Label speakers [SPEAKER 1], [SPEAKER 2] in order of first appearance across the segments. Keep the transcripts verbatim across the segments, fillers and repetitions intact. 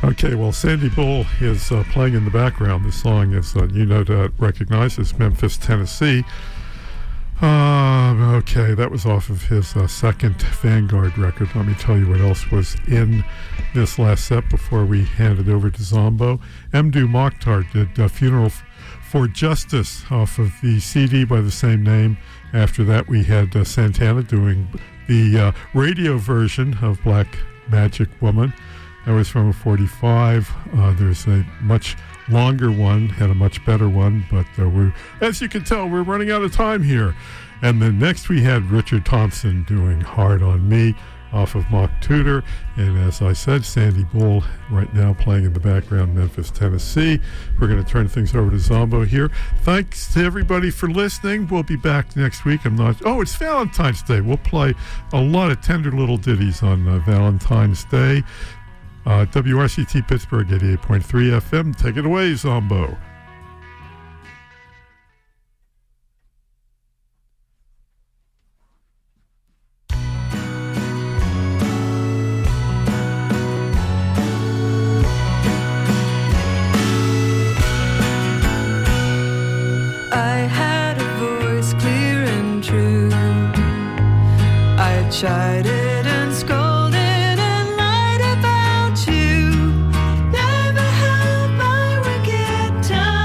[SPEAKER 1] Okay, well, Sandy Bull is uh, playing in the background. The song is, uh, you know, to recognize as Memphis, Tennessee. Uh, okay, that was off of his uh, second Vanguard record. Let me tell you what else was in this last set before we hand it over to Zombo. Mdou Moctar did uh, Funeral F- for Justice off of the C D by the same name. After that, we had uh, Santana doing the uh, radio version of Black Magic Woman. That was from a forty-five. Uh, there's a much longer one, had a much better one, but uh, we're, as you can tell, we're running out of time here. And then next we had Richard Thompson doing Hard on Me off of Mock Tudor. And as I said, Sandy Bull right now playing in the background, Memphis, Tennessee. We're going to turn things over to Zombo here. Thanks to everybody for listening. We'll be back next week. I'm not... Oh, it's Valentine's Day. We'll play a lot of tender little ditties on uh, Valentine's Day. Uh, W R C T Pittsburgh eighty-eight point three F M. Take it away, Zombo.
[SPEAKER 2] I had a voice clear and true. I chided and scolded. Time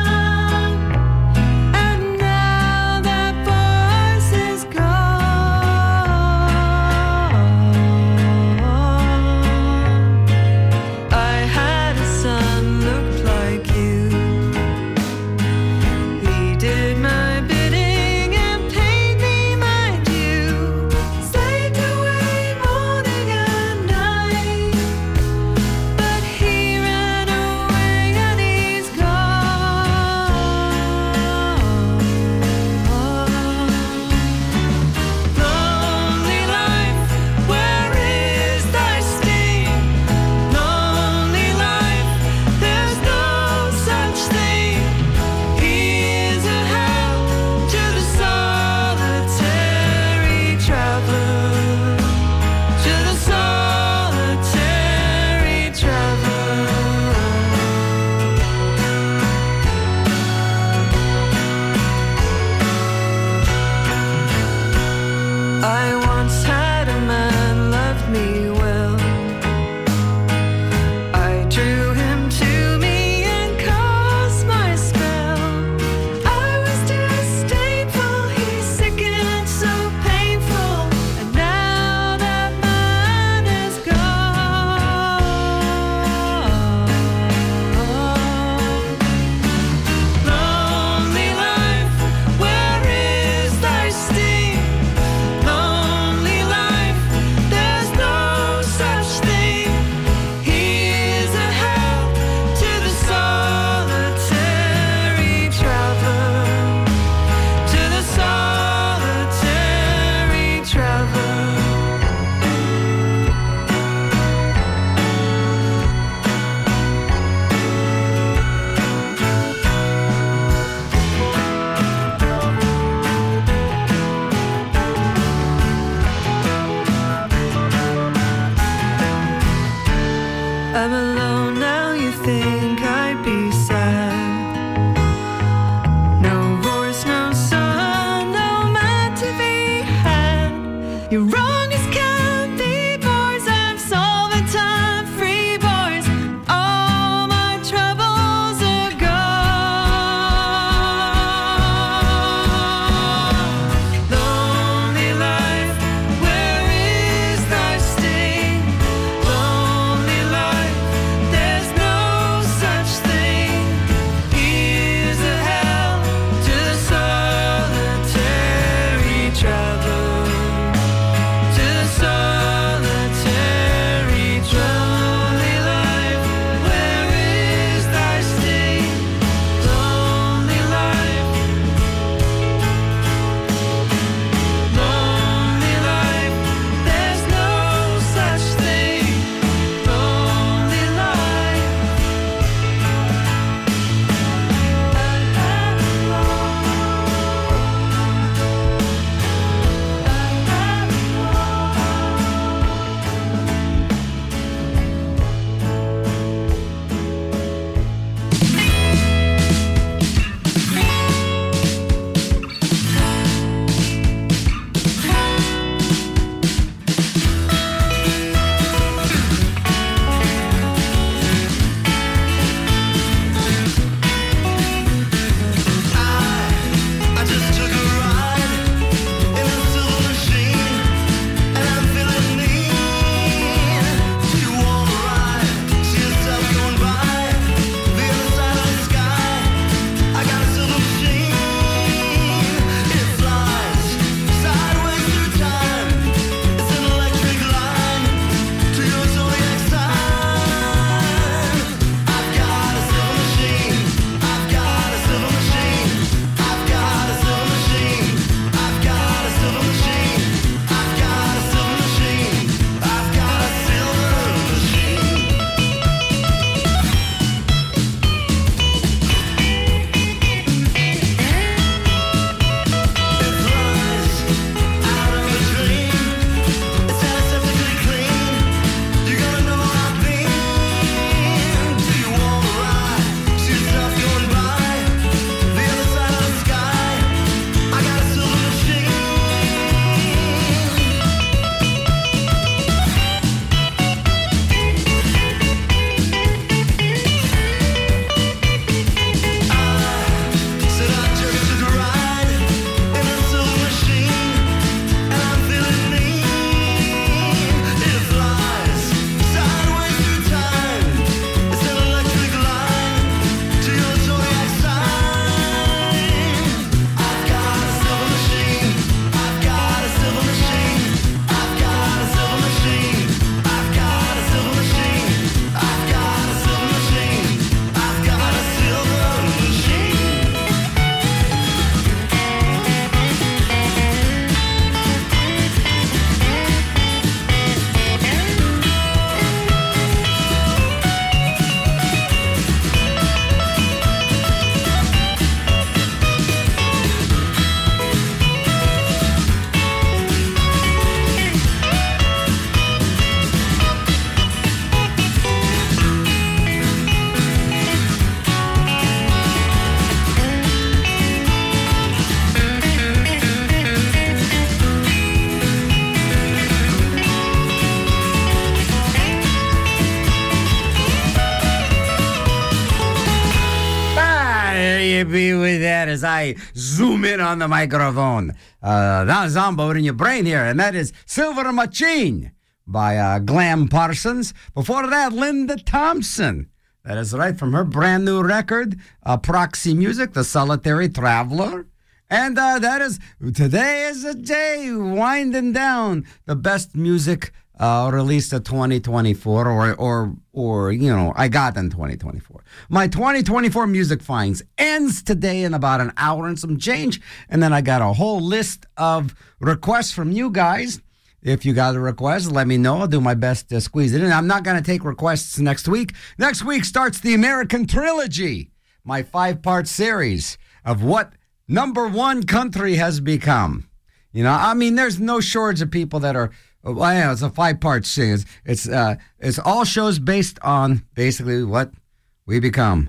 [SPEAKER 3] be with that as I zoom in on the microphone. Uh, now Zombo in your brain here, and that is Silver Machine by uh, Glam Parsons. Before that, Linda Thompson. That is right, from her brand new record, uh, Proxy Music, The Solitary Traveler. And uh, that is, today is a day winding down the best music uh, released of twenty twenty-four, or, or, or, you know, I got in twenty twenty-four. My twenty twenty-four music finds ends today in about an hour and some change. And then I got a whole list of requests from you guys. If you got a request, let me know. I'll do my best to squeeze it in. I'm not going to take requests next week. Next week starts the American Trilogy, my five-part series of what number one country has become. You know, I mean, there's no shortage of people that are, well, yeah, it's a five-part series. It's, uh, it's all shows based on basically what we become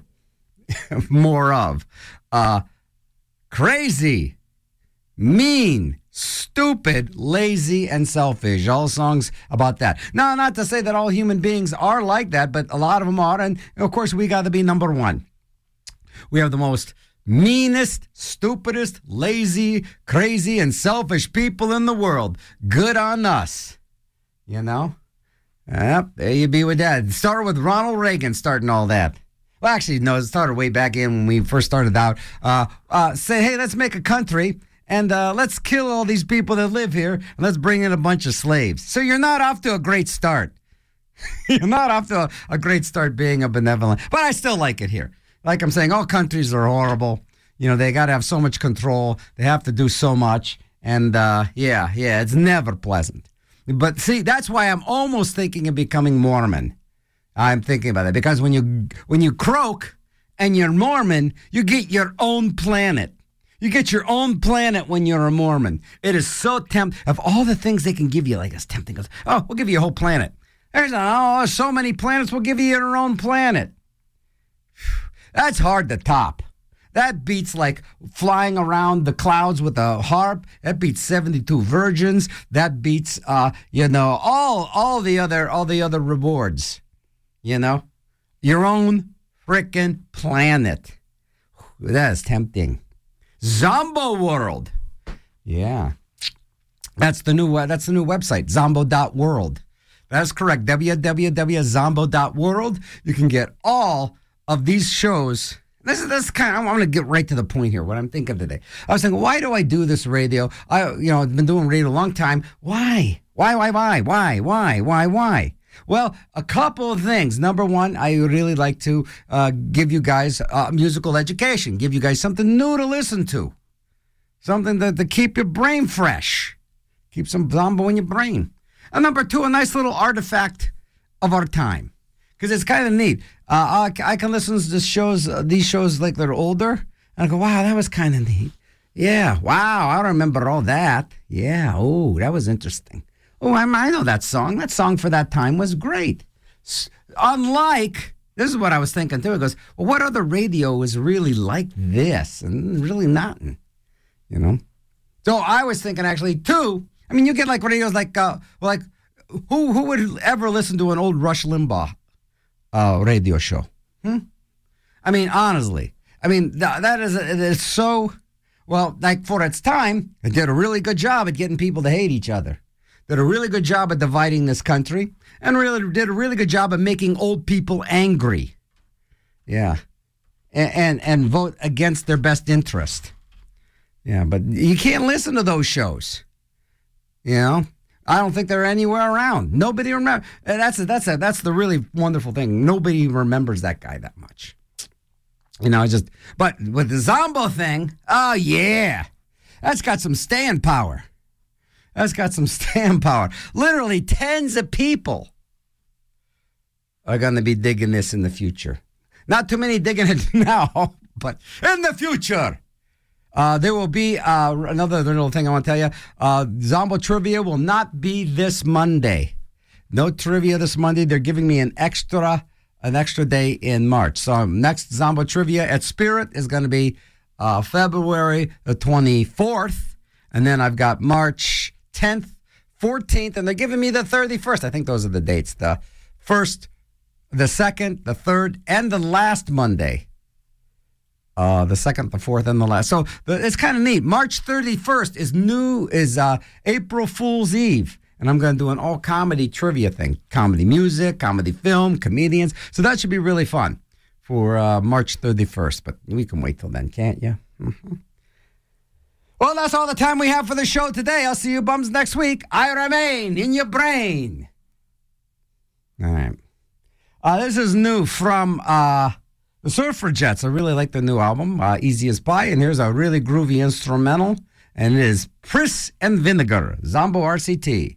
[SPEAKER 3] more of. Uh, crazy, mean, stupid, lazy, and selfish. All songs about that. Now, not to say that all human beings are like that, but a lot of them are. And, of course, we got to be number one. We have the most meanest, stupidest, lazy, crazy, and selfish people in the world. Good on us. You know? Yep, there you be with that. It started with Ronald Reagan starting all that. Well, actually, no, it started way back in when we first started out. Uh, uh, say, hey, let's make a country. And uh, let's kill all these people that live here, and let's bring in a bunch of slaves. So you're not off to a great start. You're not off to a, a great start being a benevolent. But I still like it here. Like I'm saying, all countries are horrible. You know, they got to have so much control. They have to do so much. And, uh, yeah, yeah, it's never pleasant. But, see, that's why I'm almost thinking of becoming Mormon. I'm thinking about it. Because when you when you croak and you're Mormon, you get your own planet. You get your own planet when you're a Mormon. It is so tempting. Of all the things they can give you, like it's tempting. Oh, we'll give you a whole planet. There's oh, so many planets. We'll give you your own planet. That's hard to top. That beats like flying around the clouds with a harp. That beats seventy-two virgins. That beats, uh, you know, all all the other all the other rewards. You know, your own frickin' planet. That is tempting. Zombo World. Yeah. That's the new uh, that's the new website, zombo dot world. That's correct. w w w dot zombo dot world. You can get all of these shows. This is this kind of, I'm going to get right to the point here, what I'm thinking today. I was thinking, why do I do this radio? I you know, I've been doing radio a long time. Why? Why, why, why, why, why, why, why? Well, a couple of things. Number one, I really like to uh, give you guys uh, musical education, give you guys something new to listen to, something to, to keep your brain fresh, keep some Zombo in your brain. And number two, a nice little artifact of our time, because it's kind of neat. Uh, I, I can listen to this shows, uh, these shows like they're older, and I go, wow, that was kind of neat. Yeah, wow, I remember all that. Yeah, oh, that was interesting. Oh, I, I know that song. That song for that time was great. S- unlike, this is what I was thinking too. It goes, well, what other radio is really like this? And really nothing, you know? So I was thinking actually too, I mean, you get like radios like, uh, well, like who who would ever listen to an old Rush Limbaugh uh, radio show? Hmm? I mean, honestly, I mean, th- that is, it is so, well, like for its time, it did a really good job at getting people to hate each other. Did a really good job at dividing this country, and really did a really good job of making old people angry. Yeah. And, and and vote against their best interest. Yeah, but you can't listen to those shows. You know? I don't think they're anywhere around. Nobody remembers. That's a, that's a, that's the really wonderful thing. Nobody remembers that guy that much. You know, just, but with the Zombo thing, oh yeah. That's got some staying power. That's got some staying power. Literally tens of people are going to be digging this in the future. Not too many digging it now, but in the future. Uh, there will be uh, another little thing I want to tell you. Uh, Zombo Trivia will not be this Monday. No trivia this Monday. They're giving me an extra an extra day in March. So next Zombo Trivia at Spirit is going to be uh, February the twenty-fourth. And then I've got March tenth, fourteenth, and they're giving me the thirty-first. I think those are the dates. The first, the second, the third, and the last Monday Uh, the second, the fourth, and the last. So the, it's kind of neat. March thirty-first is new is uh, April Fool's Eve, and I'm going to do an all comedy trivia thing: comedy music, comedy film, comedians. So that should be really fun for uh, March thirty-first. But we can wait till then, can't you? Mm-hmm. Well, that's all the time we have for the show today. I'll see you bums next week. I remain in your brain. All right. Uh, this is new from. Uh, The Suffragettes. I really like the new album, uh, Easy as Pie, and here's a really groovy instrumental, and it is Priss and Vinegar, Zombo R C T.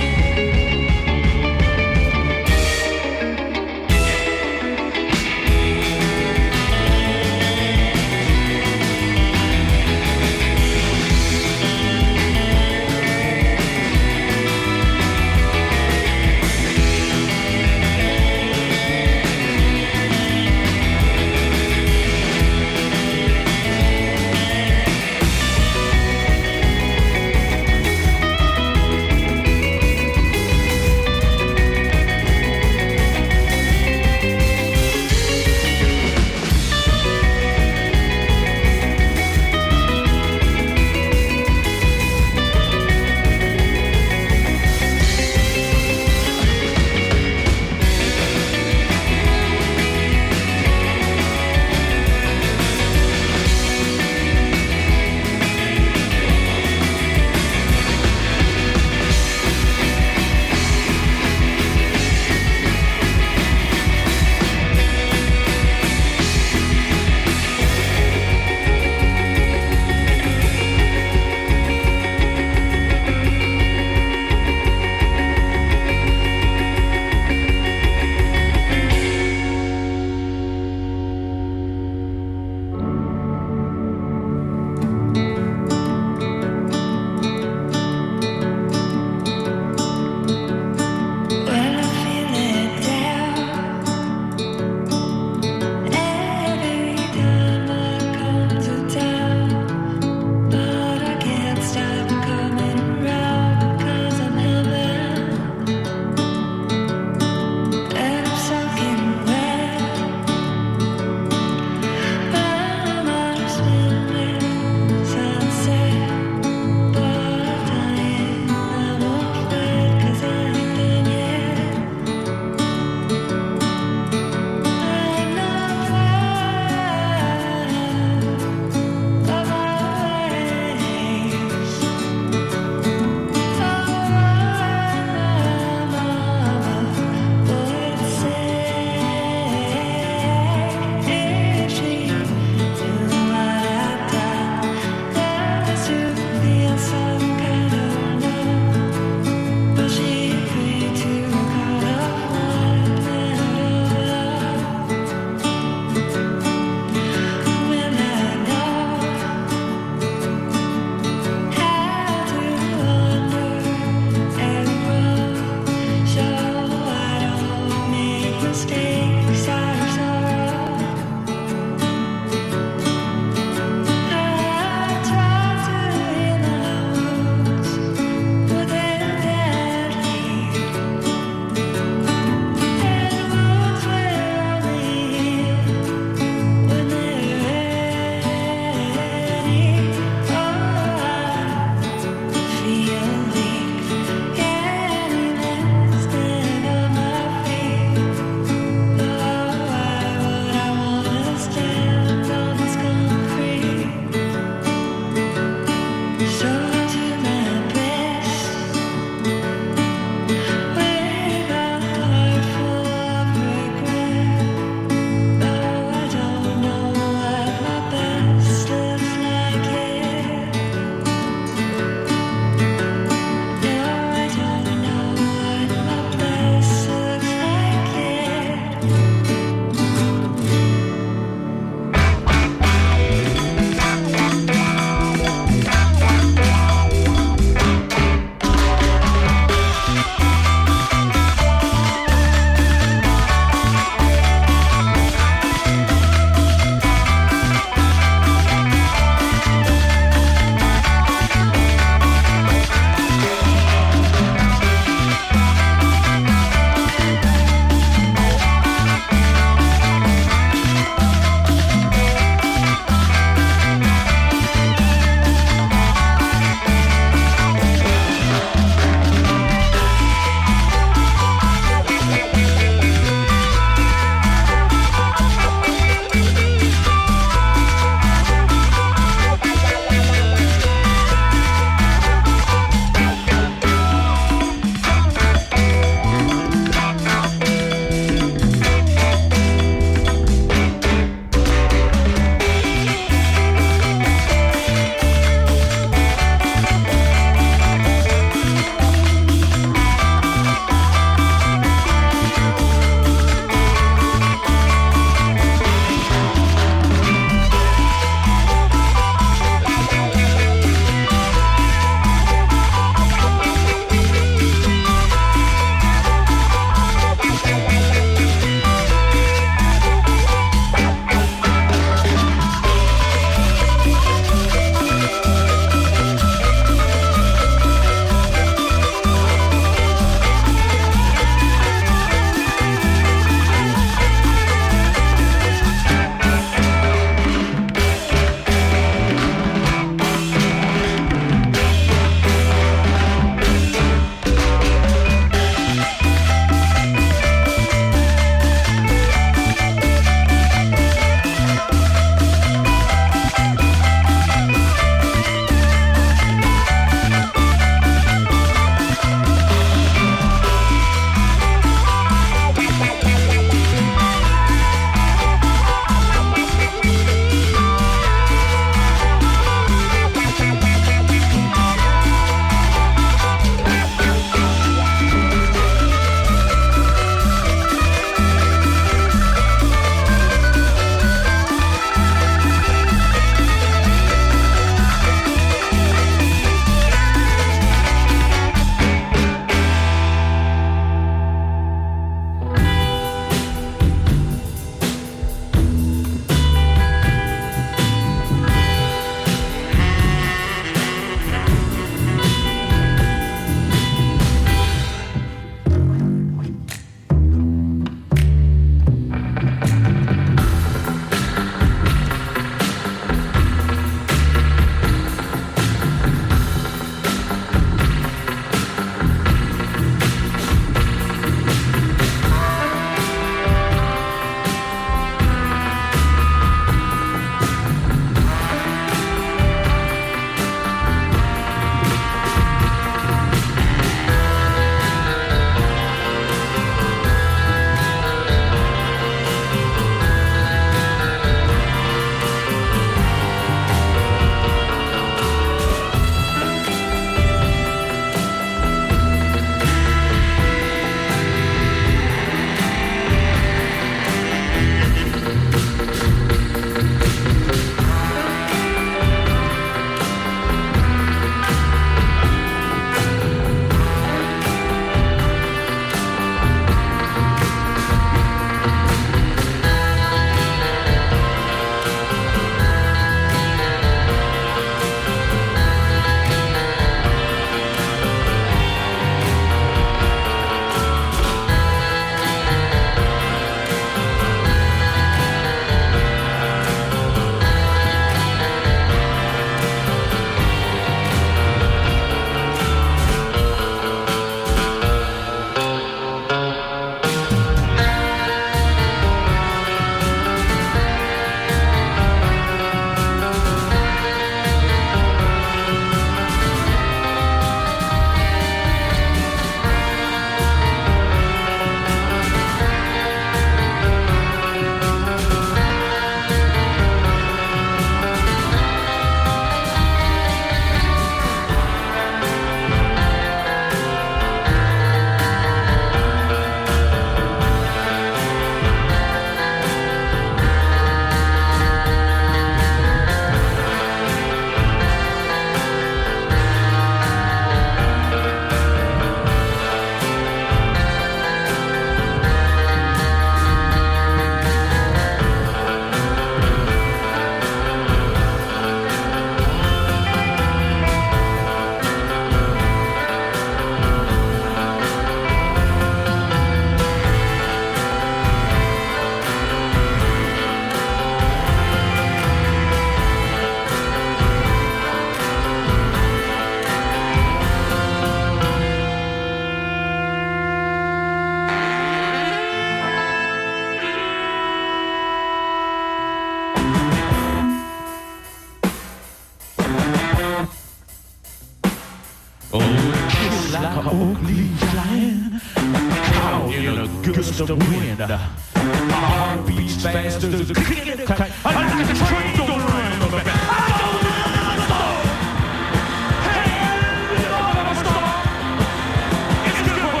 [SPEAKER 4] Oh, kiss like an oak leaf flying, caught in a gust of wind. My heart beats fast as a cricket kite. I like a train going round the back. I don't wanna stop. Hey, you don't wanna stop. It's good for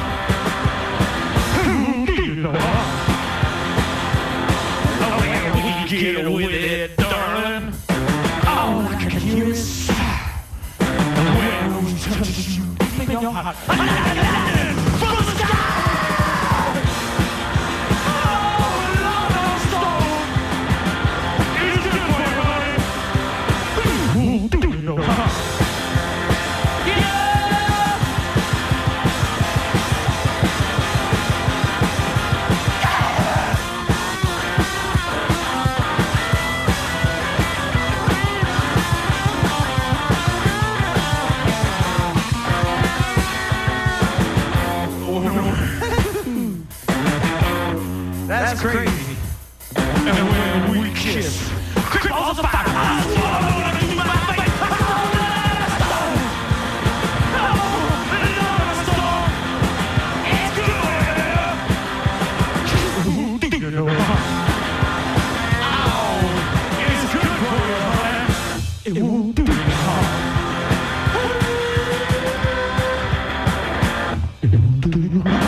[SPEAKER 4] you. You know what? Oh, yeah, we get with it, darling. Oh, I can hear it sigh. When we touch you, in your heart. From the sky. That's crazy. And when we kiss, cripples are fire. I swallow it in my face. It's good. You know what? Oh, it's good for you, man. It won't do you harm. It won't do you harm.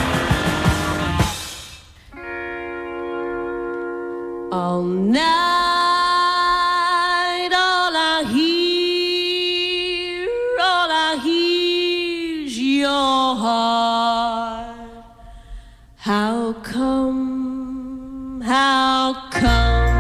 [SPEAKER 5] All night, all I hear, all I hear's your heart. How come, how come?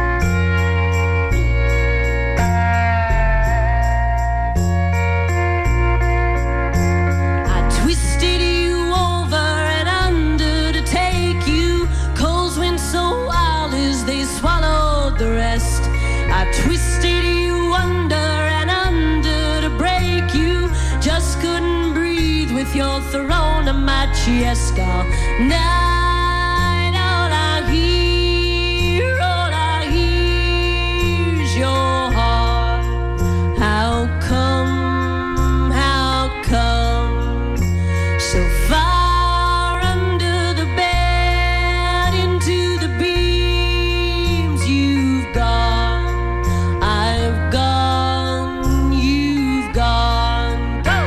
[SPEAKER 5] I twisted you over and under to take you. Coals went so wild as they swallowed the rest. I twisted you under and under to break you. Just couldn't breathe with your throne on my chest. All night, all I hear, all I hear's your heart. How come, how come? So far under the bed, into the beams you've gone. I've gone, you've gone. Go!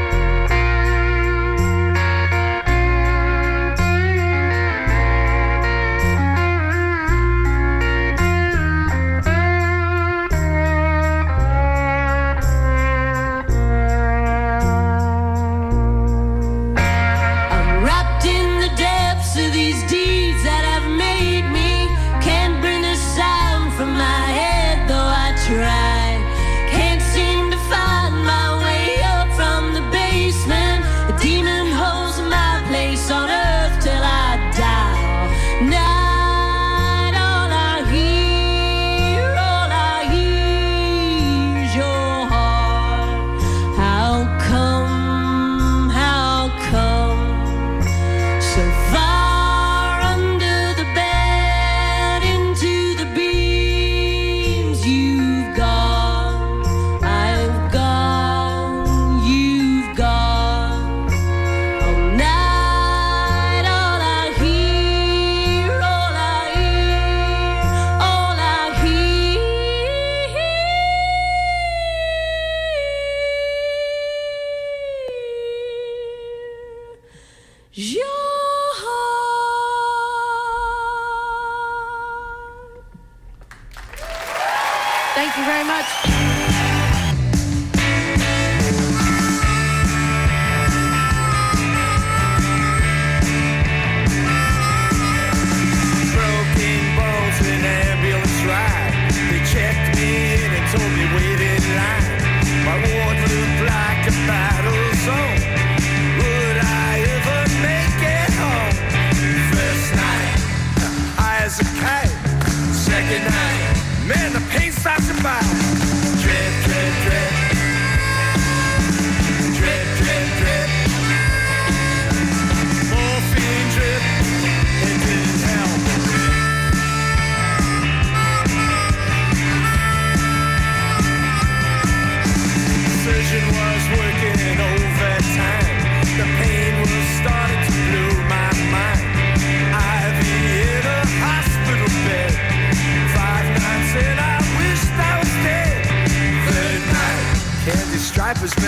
[SPEAKER 5] I'm wrapped in the depths of these deeds that have made me. Can't bring the sound from my head, though I try. Can't seem to find my way up from the basement. The demon holds my place on earth till I die. Night, all I hear, all I hear's your heart. How come, how come? So far under the bed, into the beams you've gone. I've gone, you've gone. All night, all I hear, all I hear, all I hear. Your heart. Thank you very much.
[SPEAKER 4] Broken bones in an ambulance ride. They checked me in and told me wait in line. My ward looked like a battle zone. Would I ever make it home? First night, high as a kite. Second night, man, the pain starts to bite.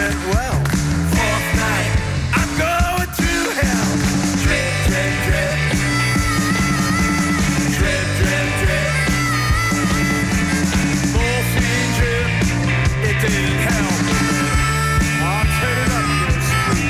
[SPEAKER 6] went well. Fourth night, I'm going to hell. Drip, drip, drip. Drip, drip, drip. Morphine drip. It didn't help. I'll turn it up here, sweet.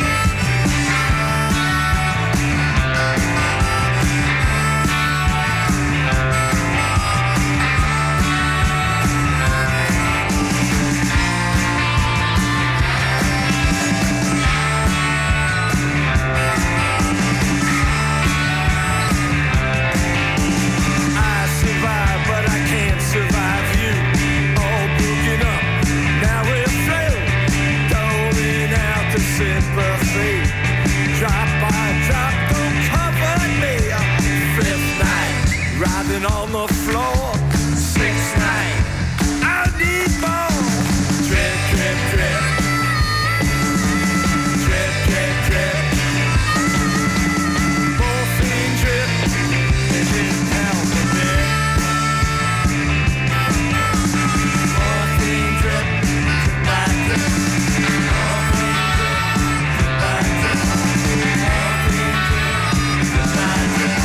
[SPEAKER 6] On the floor, sixth night, I need more. Drip, drip, drip. Drip, drip, drip. Morphine drip. It didn't help a bit. Morphine drip. Goodbye drip. Morphine drip. Goodbye drip. Morphine drip. Goodbye drip.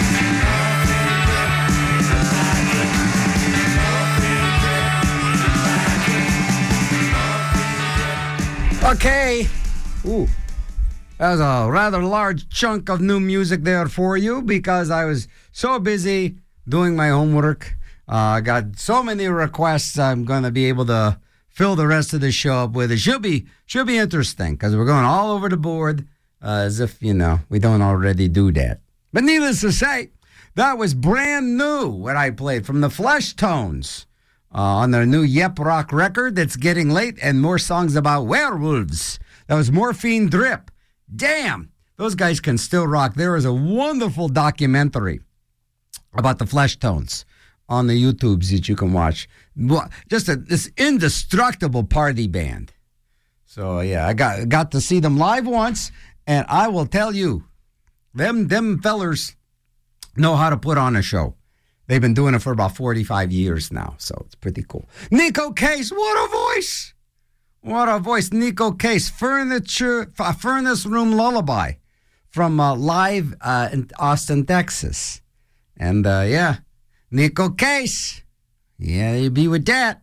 [SPEAKER 3] Okay. Ooh. That was a rather large chunk of new music there for you because I was so busy doing my homework. I uh, got so many requests I'm going to be able to fill the rest of the show up with. It should be, should be interesting because we're going all over the board uh, as if, you know, we don't already do that. But needless to say, that was brand new what I played from the Flesh Tones. Uh, on their new Yep Rock record that's getting late and more songs about werewolves. That was Morphine Drip. Damn, those guys can still rock. There is a wonderful documentary about the Flesh Tones on the YouTubes that you can watch. Just a, this indestructible party band. So, yeah, I got got to see them live once, and I will tell you, them, them fellers know how to put on a show. They've been doing it for about forty-five years now, so it's pretty cool. Nico Case, what a voice! What a voice. Nico Case, Furniture, uh, Furnace Room Lullaby from uh, live uh, in Austin, Texas. And, uh, yeah, Nico Case. Yeah, you be with that.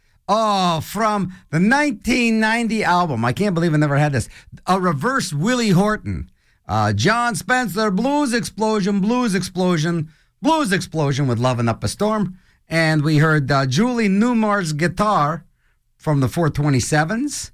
[SPEAKER 3] Oh, from the nineteen ninety album. I can't believe I never had this. A reverse Willie Horton. Uh, John Spencer, Blues Explosion, Blues Explosion. Blues Explosion with Lovin' Up a Storm. And we heard uh, Julie Newmar's guitar from the four twenty-sevens.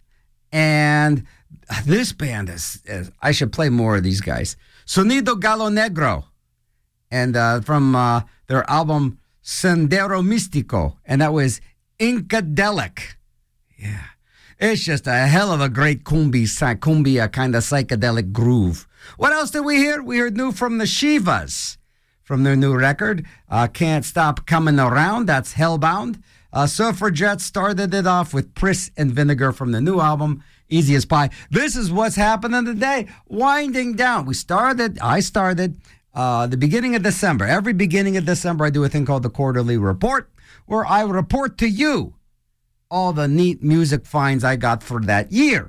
[SPEAKER 3] And this band is, is, I should play more of these guys. Sonido Galo Negro. And uh, from uh, their album Sendero Místico. And that was Incadelic. Yeah. It's just a hell of a great cumbia, cumbia kind of psychedelic groove. What else did we hear? We heard new from the Shivas. From their new record, uh, Can't Stop Coming Around. That's Hellbound. Uh, Suffragettes started it off with Priss and Vinegar from the new album, Easy as Pie. This is what's happening today. Winding down. We started, I started uh, the beginning of December. Every beginning of December, I do a thing called the Quarterly Report, where I report to you all the neat music finds I got for that year.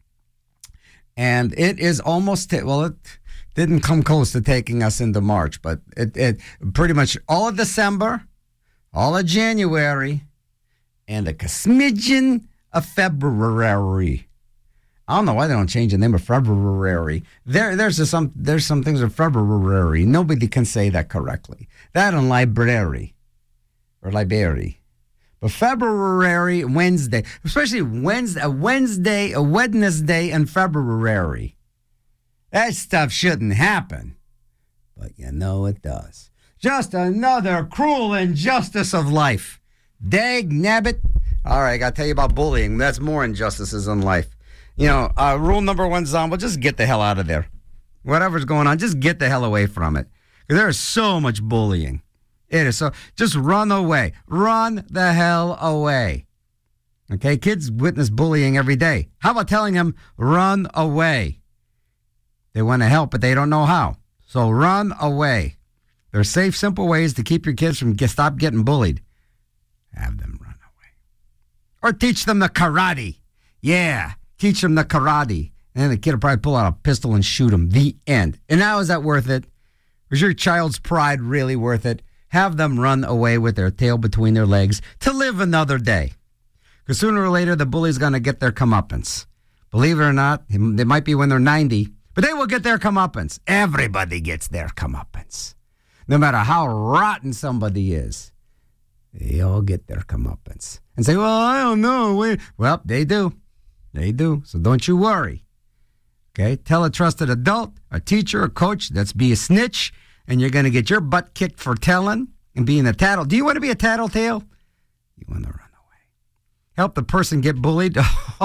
[SPEAKER 3] And it is almost, t- well, it... didn't come close to taking us into March, but it, it pretty much all of December, all of January, and a smidgen of February. I don't know why they don't change the name of February. There, there's a, some there's some things of February. Nobody can say that correctly. That and library or library. But February, Wednesday, especially Wednesday, a Wednesday, a Wednesday in February. That stuff shouldn't happen, but you know it does. Just another cruel injustice of life. Dag nabbit. All right, I got to tell you about bullying. That's more injustices in life. You know, uh, rule number one, Zombo, just get the hell out of there. Whatever's going on, just get the hell away from it. There is so much bullying. It is so, just run away. Run the hell away. Okay, kids witness bullying every day. How about telling them, run away? They want to help, but they don't know how. So run away. There are safe, simple ways to keep your kids from get, stop getting bullied. Have them run away. Or teach them the karate. Yeah, teach them the karate. And then the kid will probably pull out a pistol and shoot him. The end. And now, is that worth it? Was your child's pride really worth it? Have them run away with their tail between their legs to live another day. Because sooner or later, the bully's going to get their comeuppance. Believe it or not, they might be when they're ninety, but they will get their comeuppance. Everybody gets their comeuppance. No matter how rotten somebody is, they all get their comeuppance. And say, well, I don't know. Wait. Well, they do. They do. So don't you worry. Okay? Tell a trusted adult, a teacher, a coach, that's be a snitch, and you're going to get your butt kicked for telling and being a tattle. Do you want to be a tattletale? You want to run away. Help the person get bullied?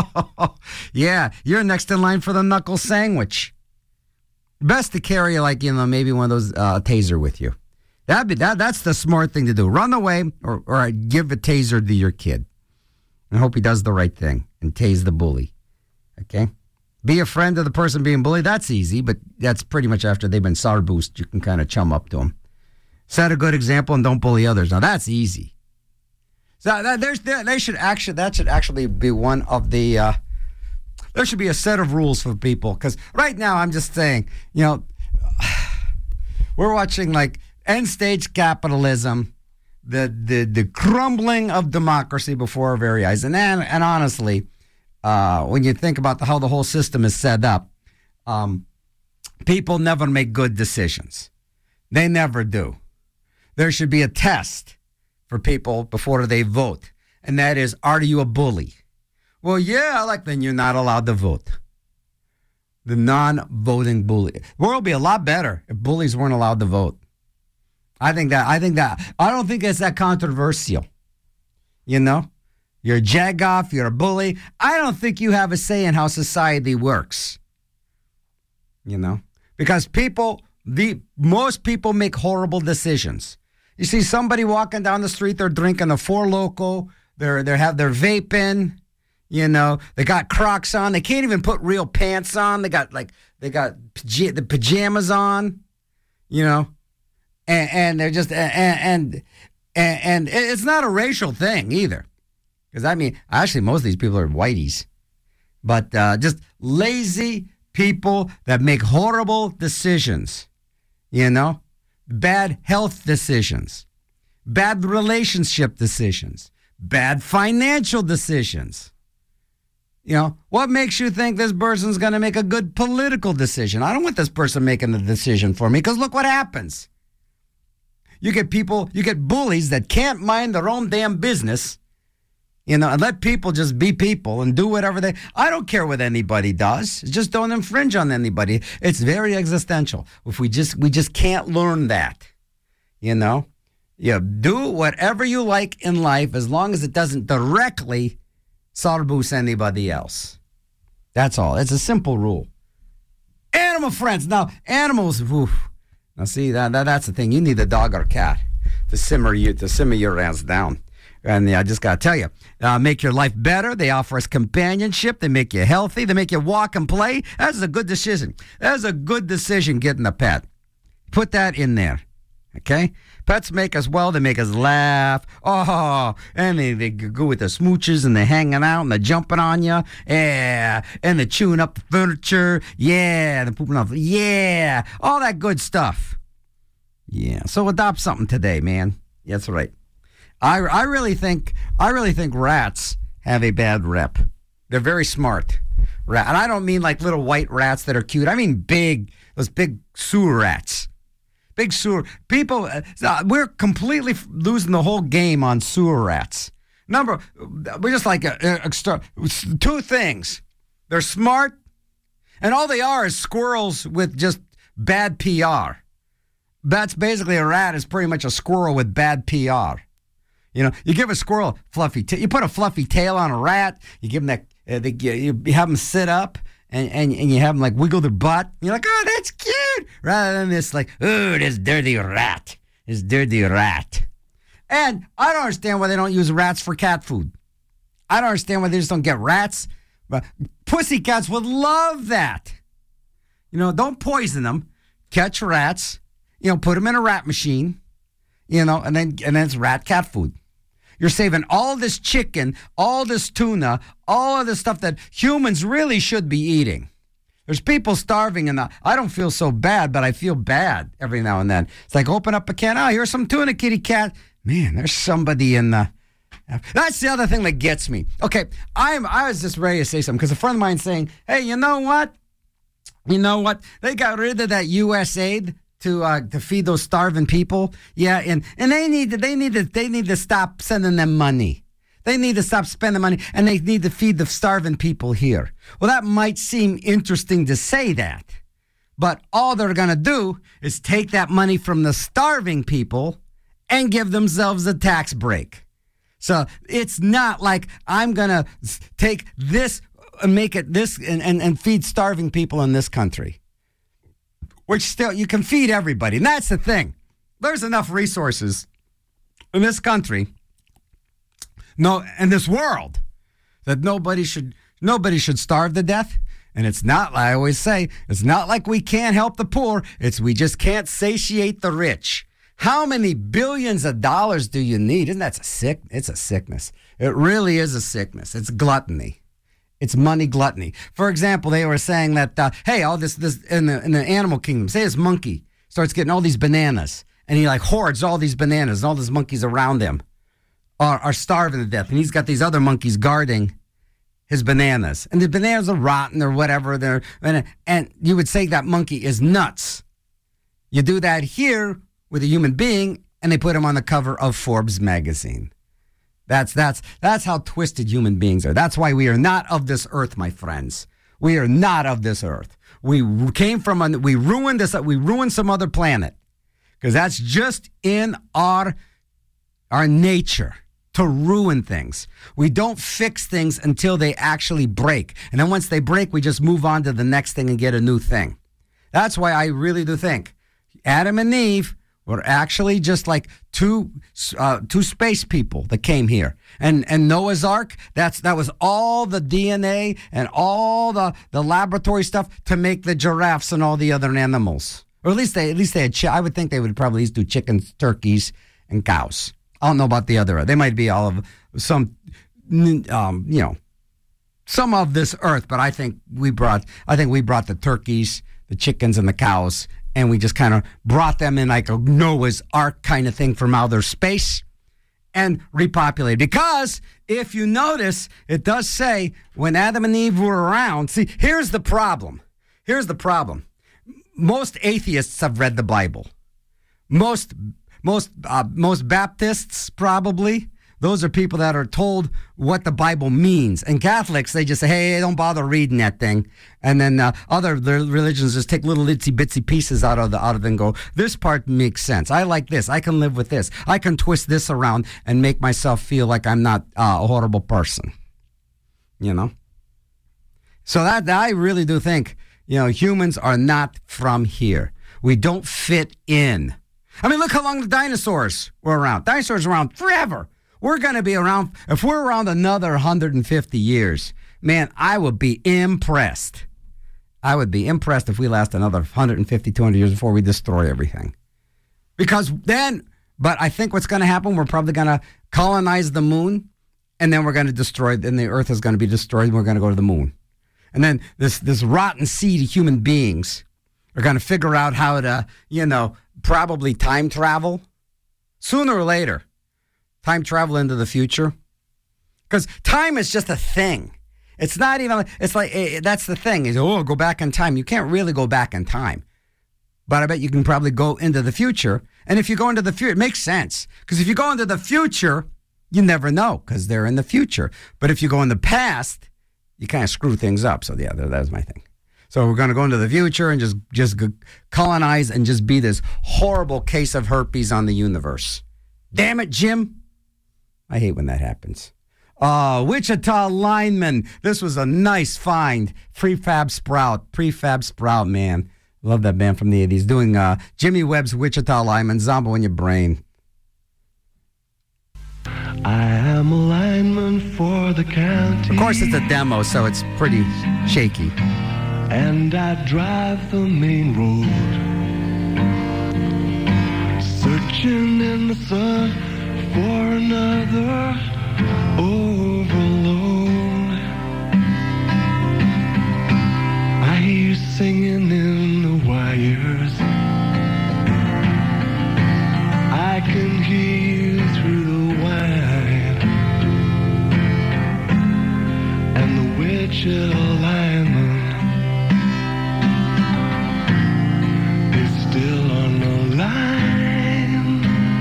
[SPEAKER 3] Yeah, you're next in line for the knuckle sandwich. Best to carry, like, you know, maybe one of those uh, taser with you. That'd be, that, that's the smart thing to do. Run away or, or give a taser to your kid. And hope he does the right thing and tase the bully. Okay? Be a friend of the person being bullied. That's easy, but that's pretty much after they've been sarboosed. You can kind of chum up to them. Set a good example and don't bully others. Now, that's easy. So that, there's there, they should actually that should actually be one of the. Uh, there should be a set of rules for people, because right now I'm just saying, you know, we're watching like end stage capitalism, the the the crumbling of democracy before our very eyes, and and, and honestly, uh, when you think about the, how the whole system is set up, um, people never make good decisions. They never do. There should be a test for people before they vote, and that is, are you a bully? Well, yeah, like then you're not allowed to vote. The non-voting bully. The world would be a lot better if bullies weren't allowed to vote. I think that, I think that, I don't think it's that controversial. You know? You're a jagoff, you're a bully. I don't think you have a say in how society works. You know? Because people, the most people make horrible decisions. You see somebody walking down the street, they're drinking a Four Loko, they're, they have their vaping, you know, they got Crocs on, they can't even put real pants on, they got like, they got paj- the pajamas on, you know, and, and they're just, and, and, and, and it's not a racial thing either. Because I mean, actually most of these people are whiteys, but uh, just lazy people that make horrible decisions, you know, bad health decisions, bad relationship decisions, bad financial decisions. You know, what makes you think this person's going to make a good political decision? I don't want this person making the decision for me, because look what happens. You get people, you get bullies that can't mind their own damn business, you know, and let people just be people and do whatever they, I don't care what anybody does. Just don't infringe on anybody. It's very existential. If we just, we just can't learn that, you know, you do whatever you like in life as long as it doesn't directly sarboose anybody else. That's all. It's a simple rule. Animal friends. Now, animals, oof. Now see, that, that that's the thing. You need a dog or cat to simmer you, to simmer your ass down. And I just got to tell you, uh, make your life better. They offer us companionship. They make you healthy. They make you walk and play. That's a good decision. That's a good decision, getting a pet. Put that in there, okay? Pets make us well. They make us laugh. Oh, and they, they go with the smooches, and they're hanging out, and they're jumping on you. Yeah, and they're chewing up the furniture. Yeah, they're pooping off. Yeah, all that good stuff. Yeah, so adopt something today, man. That's right. I, I really think I really think rats have a bad rep. They're very smart. Rat, and I don't mean like little white rats that are cute. I mean big, those big sewer rats. Big sewer people. Uh, we're completely f- losing the whole game on sewer rats. Number, we're just like a, a, a, two things. They're smart, and all they are is squirrels with just bad P R. That's basically a rat is pretty much a squirrel with bad P R. You know, you give a squirrel fluffy, ta- you put a fluffy tail on a rat, you give them that, uh, they, you have them sit up, and, and, and you have them like wiggle their butt. You're like, oh, that's cute. Rather than this like, oh, this dirty rat, this dirty rat. And I don't understand why they don't use rats for cat food. I don't understand why they just don't get rats. But pussycats would love that. You know, don't poison them. Catch rats, you know, put them in a rat machine, you know, and then and then it's rat cat food. You're saving all this chicken, all this tuna, all of this stuff that humans really should be eating. There's people starving, and I don't feel so bad, but I feel bad every now and then. It's like, open up a can. Oh, here's some tuna, kitty cat. Man, there's somebody in the... That's the other thing that gets me. Okay, I'm, I was just ready to say something because a friend of mine saying, hey, you know what? You know what? They got rid of that U S aid to uh, to feed those starving people. Yeah, and, and they need to, they need to, they need to stop sending them money. They need to stop spending money, and they need to feed the starving people here. Well, that might seem interesting to say that, but all they're going to do is take that money from the starving people and give themselves a tax break. So it's not like I'm going to take this and make it this and, and, and feed starving people in this country, which still, you can feed everybody. And that's the thing. There's enough resources in this country, no, in this world, that nobody should nobody should starve to death. And it's not, I always say, it's not like we can't help the poor. It's we just can't satiate the rich. How many billions of dollars do you need? Isn't that a sick? It's a sickness. It really is a sickness. It's gluttony. It's money gluttony. For example, they were saying that, uh, hey, all this this in the in the animal kingdom, say this monkey starts getting all these bananas, and he like hoards all these bananas, and all these monkeys around him are, are starving to death, and he's got these other monkeys guarding his bananas, and the bananas are rotten or whatever. They're and, and you would say that monkey is nuts. You do that here with a human being, and they put him on the cover of Forbes magazine. That's that's that's how twisted human beings are. That's why we are not of this earth, my friends. We are not of this earth. We came from a, we ruined this. We ruined some other planet, because that's just in our our nature to ruin things. We don't fix things until they actually break, and then once they break, we just move on to the next thing and get a new thing. That's why I really do think Adam and Eve were actually just like two uh, two space people that came here. And and Noah's Ark, that's that was all the D N A and all the, the laboratory stuff to make the giraffes and all the other animals. Or at least they at least they had chi- I would think they would probably at least do chickens, turkeys, and cows. I don't know about the other. They might be all of some um, you know, some of this earth, but I think we brought I think we brought the turkeys, the chickens, and the cows, and we just kind of brought them in like a Noah's Ark kind of thing from outer space and repopulated. Because if you notice, it does say when Adam and Eve were around. See, here's the problem. Here's the problem. Most atheists have read the Bible. Most most uh, most Baptists probably. Those are people that are told what the Bible means. And Catholics, they just say, hey, don't bother reading that thing. And then uh, other religions just take little itsy bitsy pieces out of the out of it and go, this part makes sense. I like this. I can live with this. I can twist this around and make myself feel like I'm not uh, a horrible person. You know? So that I really do think, you know, humans are not from here. We don't fit in. I mean, look how long the dinosaurs were around. Dinosaurs were around forever. We're going to be around, if we're around another one hundred fifty years, man, I would be impressed. I would be impressed if we last another one hundred fifty, two hundred years before we destroy everything. Because then, but I think what's going to happen, we're probably going to colonize the moon, and then we're going to destroy, and the earth is going to be destroyed, and we're going to go to the moon. And then this, this rotten seed of human beings are going to figure out how to, you know, probably time travel sooner or later. Time travel into the future, because time is just a thing. It's not even. It's like it, that's the thing. Is oh, go back in time. You can't really go back in time, but I bet you can probably go into the future. And if you go into the future, it makes sense, because if you go into the future, you never know, because they're in the future. But if you go in the past, you kind of screw things up. So yeah, that was my thing. So we're going to go into the future and just just colonize and just be this horrible case of herpes on the universe. Damn it, Jim. I hate when that happens. Uh, Wichita Lineman. This was a nice find. Prefab Sprout. Prefab Sprout, man. Love that band from the eighties. Doing uh, Jimmy Webb's Wichita Lineman. Zombo in your brain.
[SPEAKER 7] I am a lineman for the county.
[SPEAKER 3] Of course, it's a demo, so it's pretty shaky.
[SPEAKER 7] And I drive the main road, searching in the sun for another overload. I hear you singing in the wires. I can hear you through the wine. And the Wichita lineman is still on the line.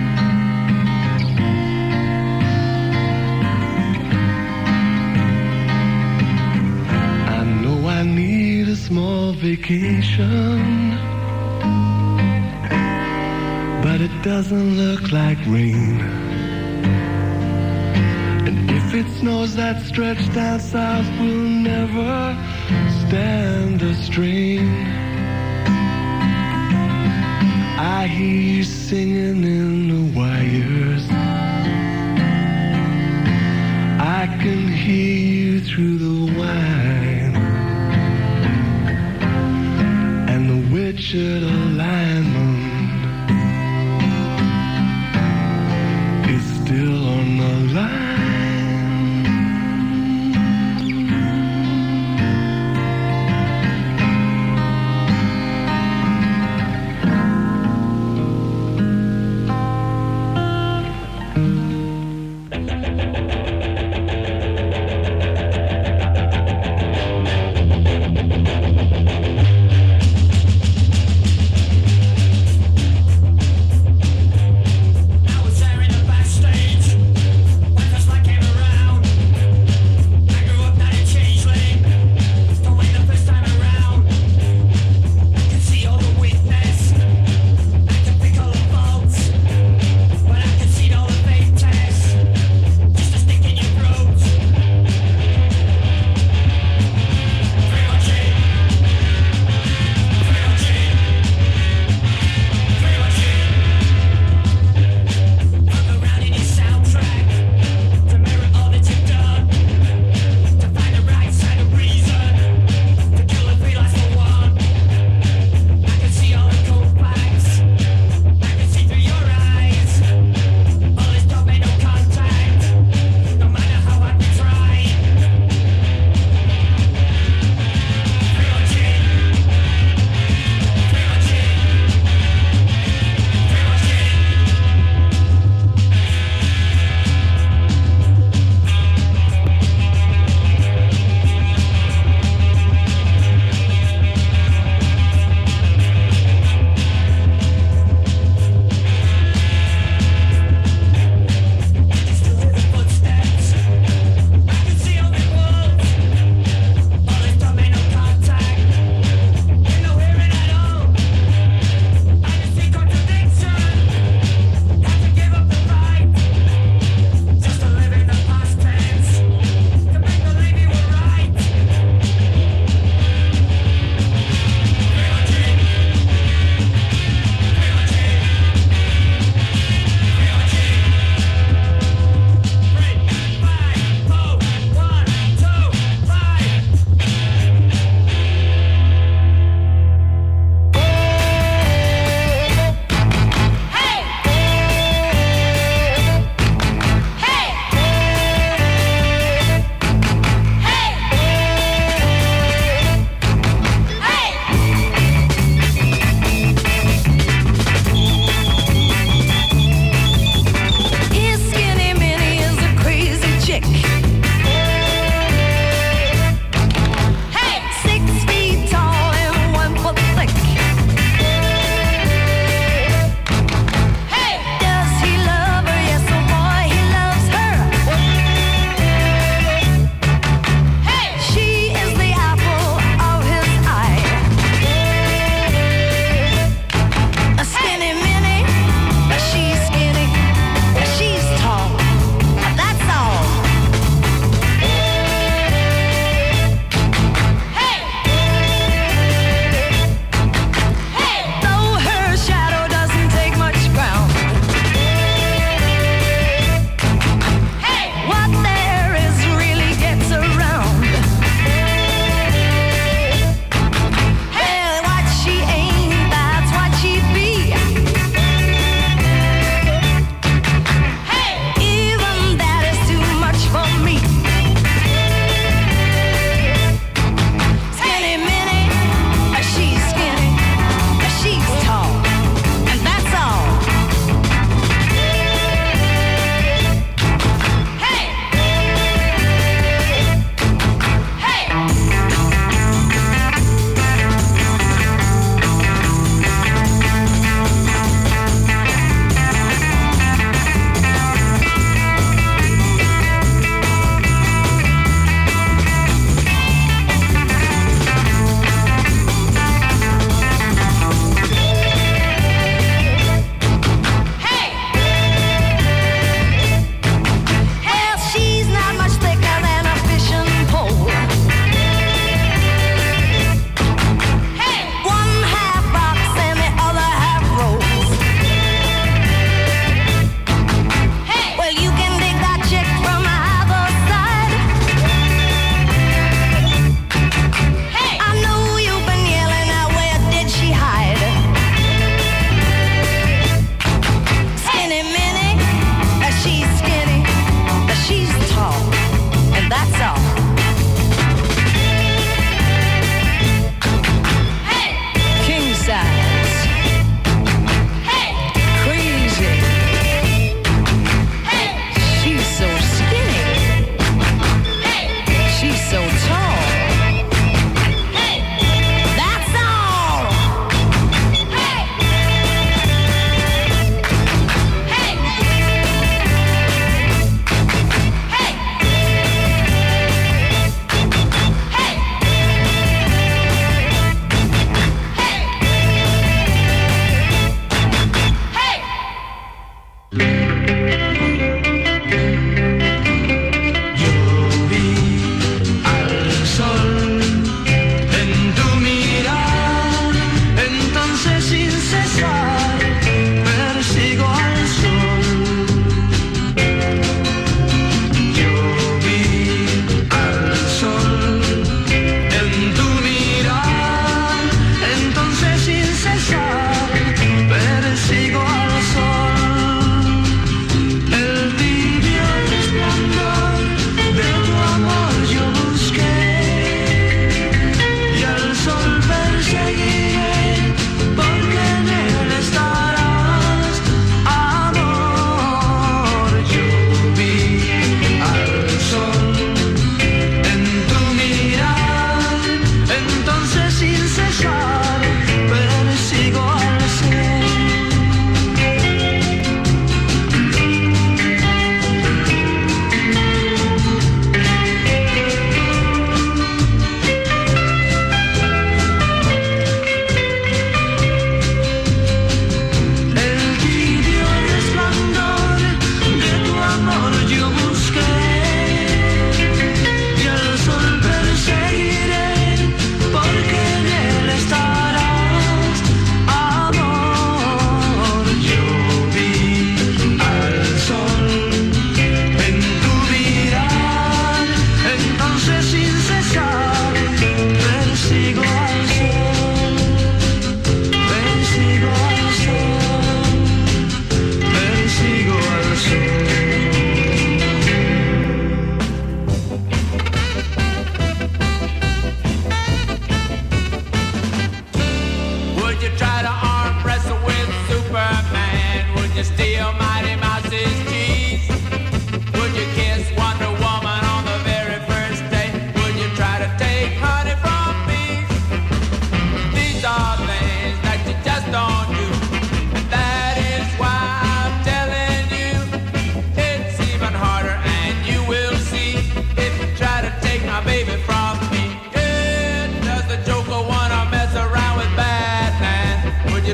[SPEAKER 7] I know I need a small vacation, but it doesn't look like rain. And if it snows, that stretch down south will never stand the strain. I hear you singing in the wires. I can hear you through the wine. And the Wichita lineman is still on the line.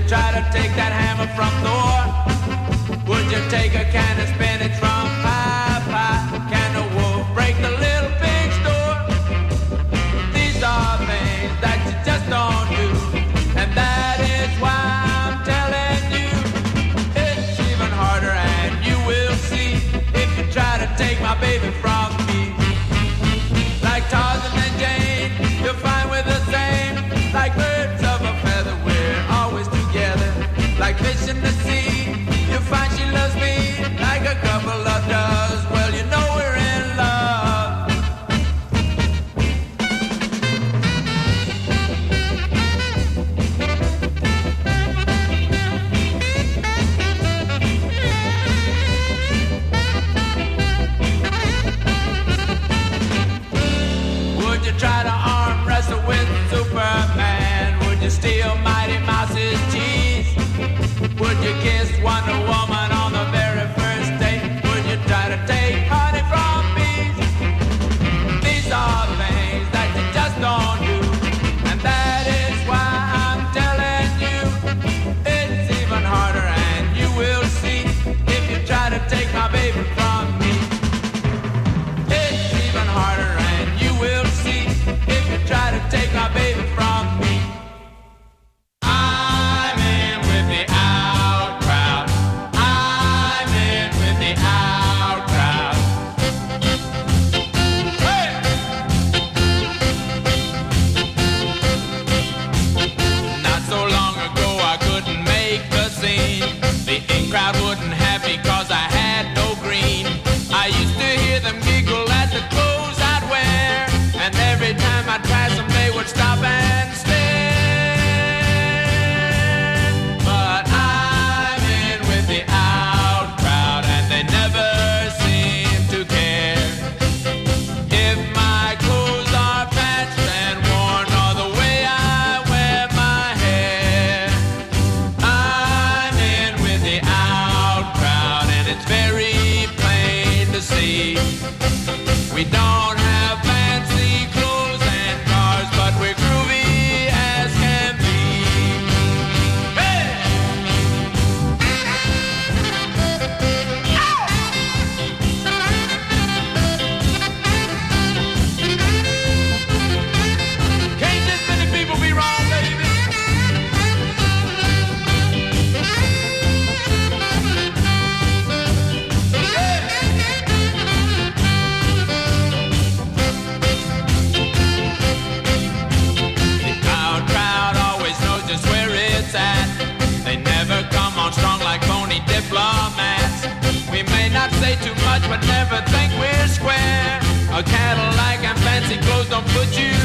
[SPEAKER 8] try to take that hammer from Thor? Would you take a can of spinach from Popeye? Can a wolf break the little pig's door? These are things that you just don't do, and that is why I'm telling you it's even harder, and you will see if you try to take my baby from me. Like Tarzan and Jane, you'll find we're the same. Like birds of a feather, we're always together. Like fish in the sea, you'll find she loves me. Like a couple of doves, well, you know we're in love. Would you try to arm wrestle with Superman? Would you steal Mighty Mouse's cheese? Would you kiss Wonder Woman on the very first date? Would you try to take honey from bees? These are things that you just don't do, and that is why I'm telling you it's even harder, and you will see if you try to take my baby from me. It's even harder, and you will see if you try to take my baby from me. I'm in with the out crowd. I'm in with the out crowd. Hey! Not so long ago I couldn't make the scene. The in crowd wouldn't have me 'cause I had no green. I used to hear them giggle at the clothes I'd wear, and every time I'd pass them they would stop and stare. But I'm in with the out crowd, and they never seem to care if my clothes are patched and worn or the way I wear my hair. I'm in with the out crowd, and it's very plain to see we don't have fancy clothes and cars, but we're groovy as can be. Hey! Can't this many people be wrong, baby? The out crowd always knows just where it's at. They never come on strong like phony diplomats. We may not say too much, but never think we're square. A Cadillac and fancy clothes don't put you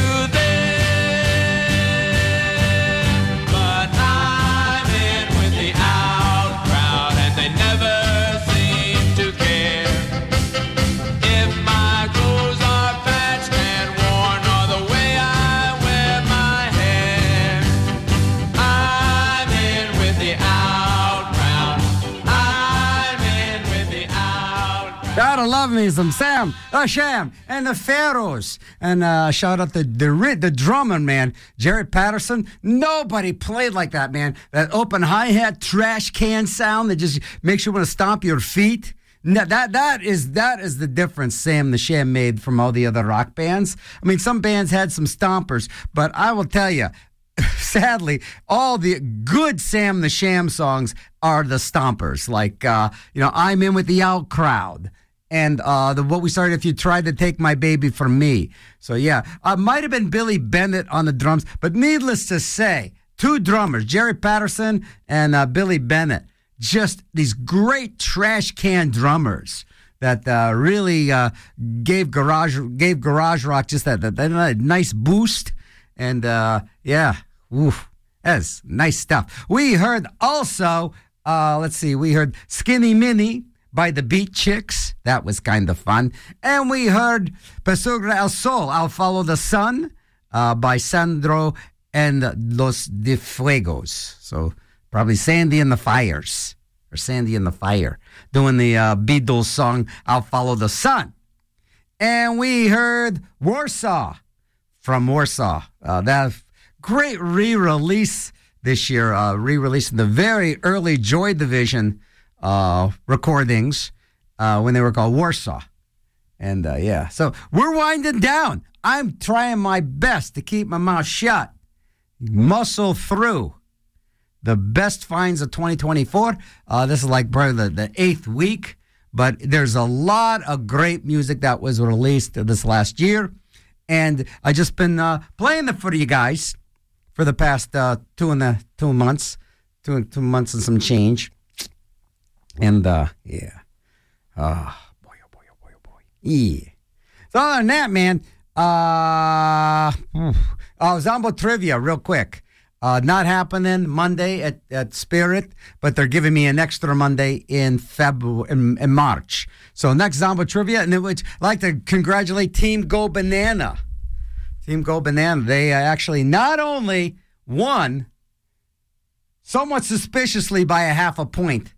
[SPEAKER 8] there. But I'm in with the out crowd, and they never seem to care if my clothes are patched and worn or the way I wear my hair. I'm in with the out crowd. I'm in with the out crowd.
[SPEAKER 3] Gotta love me some Sam, uh, Sham, and the Pharaohs. And uh, shout out the the ri- the drummer, man, Jerry Patterson. Nobody played like that, man. That open hi-hat trash can sound that just makes you want to stomp your feet. No, that that is that is the difference Sam the Sham made from all the other rock bands. I mean, some bands had some stompers, but I will tell you, sadly, all the good Sam the Sham songs are the stompers. Like, uh, you know, I'm in with the out crowd. And uh, the what we started, if you tried to take my baby from me. So, yeah, uh, might have been Billy Bennett on the drums. But needless to say, two drummers, Jerry Patterson and uh, Billy Bennett, just these great trash can drummers that uh, really uh, gave garage gave garage rock just that, that, that nice boost. And, uh, yeah, oof, that's nice stuff. We heard also, uh, let's see, we heard Skinny Minnie by the Beat Chicks. That was kind of fun. And we heard Pesugra El Sol, I'll Follow the Sun, uh, by Sandro and Los de Fuegos. So probably Sandy and the Fires, or Sandy and the Fire, doing the uh, Beatles song, I'll Follow the Sun. And we heard Warsaw from Warsaw. Uh, that great re-release this year, uh, re-releasing the very early Joy Division uh, recordings uh, when they were called Warsaw. And uh, yeah, so we're winding down. I'm trying my best to keep my mouth shut, muscle through the best finds of twenty twenty-four. Uh, this is like probably the, the eighth week, but there's a lot of great music that was released this last year. And I just been uh, playing it for you guys for the past uh, two and a, two months, two two months and some change. And uh, yeah, uh, boy, oh boy, oh boy, oh boy, yeah. So other than that, man, uh, oh, Zombo Trivia, real quick. Uh, not happening Monday at, at Spirit, but they're giving me an extra Monday in February, in, in March. So next Zombo Trivia, and I'd like to congratulate Team Go Banana. Team Go Banana, they uh, actually not only won somewhat suspiciously by a half a point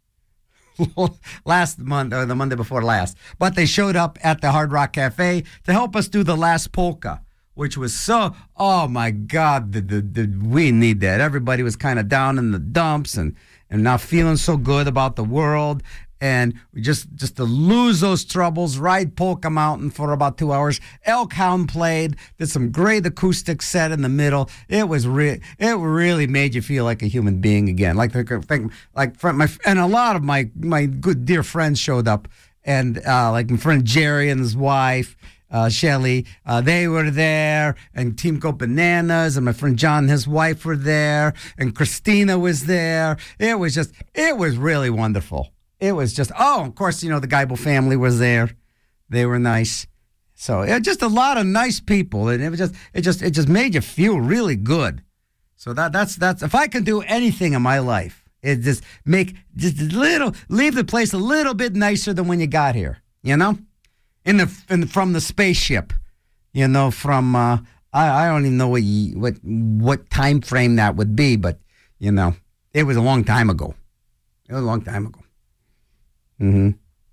[SPEAKER 3] last month, or the Monday before last, but they showed up at the Hard Rock Cafe to help us do the last polka, which was so, oh my God, the, the, the, we need that. Everybody was kind of down in the dumps and, and not feeling so good about the world. And we just, just to lose those troubles, ride Polka Mountain for about two hours. Elkhound played, did some great acoustic set in the middle. It was re- it really made you feel like a human being again. Like, like, like my, and a lot of my, my good dear friends showed up. And uh, like my friend Jerry and his wife, Uh, Shelly, uh, they were there, and Team Go Bananas, and my friend John and his wife were there, and Christina was there. It was just, it was really wonderful. It was just, oh, of course, you know, the Geibel family was there. They were nice. So it just a lot of nice people, and it was just, it just, it just made you feel really good. So that, that's, that's, if I can do anything in my life, it just make just a little, leave the place a little bit nicer than when you got here, you know? In the, in the from the spaceship, you know, from uh, I, I don't even know what you, what what time frame that would be, but you know, it was a long time ago. It was a long time ago. Mm-hmm.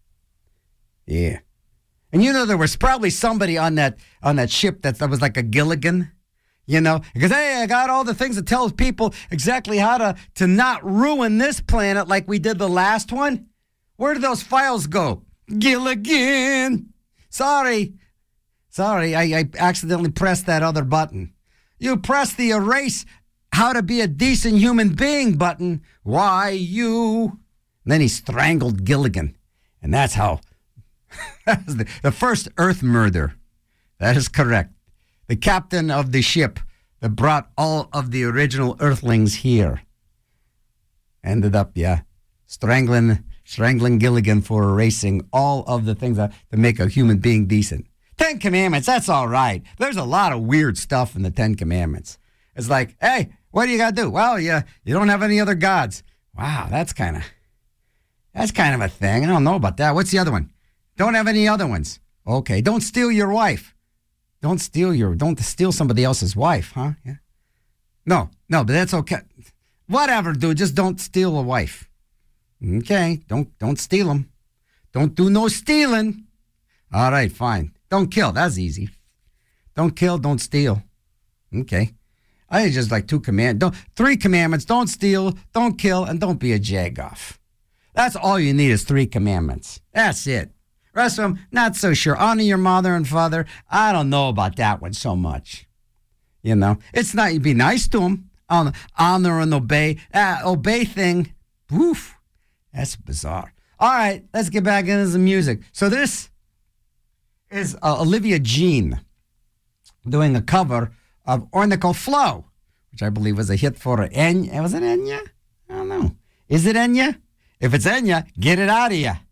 [SPEAKER 3] Yeah, and you know, there was probably somebody on that on that ship that, that was like a Gilligan, you know, because hey, I got all the things that tells people exactly how to to not ruin this planet like we did the last one. Where did those files go? Gilligan. Sorry. Sorry, I, I accidentally pressed that other button. You pressed the erase how to be a decent human being button. Why, you? And then he strangled Gilligan. And that's how, that was the, the first Earth murder. That is correct. The captain of the ship that brought all of the original Earthlings here ended up, yeah, strangling Strangling Gilligan for erasing all of the things that, that make a human being decent. Ten Commandments, that's all right. There's a lot of weird stuff in the Ten Commandments. It's like, hey, what do you got to do? Well, you, you don't have any other gods. Wow, that's kind of, that's kind of a thing. I don't know about that. What's the other one? Don't have any other ones. Okay, don't steal your wife. Don't steal your, don't steal somebody else's wife, huh? Yeah. No, no, but that's okay. Whatever, dude, just don't steal a wife. Okay, don't don't steal them. Don't do no stealing. All right, fine. Don't kill. That's easy. Don't kill, don't steal. Okay. I just like two command, don't three commandments. Don't steal, don't kill, and don't be a jagoff. That's all you need is three commandments. That's it. Rest of them, not so sure. Honor your mother and father. I don't know about that one so much. You know, it's not, you be nice to them. Honor, honor and obey. Uh, obey thing, woof. That's bizarre. All right, let's get back into the music. So this is uh, Olivia Jean doing a cover of Ornico Flow, which I believe was a hit for Enya. Was it Enya? I don't know. Is it Enya? If it's Enya, get it out of you.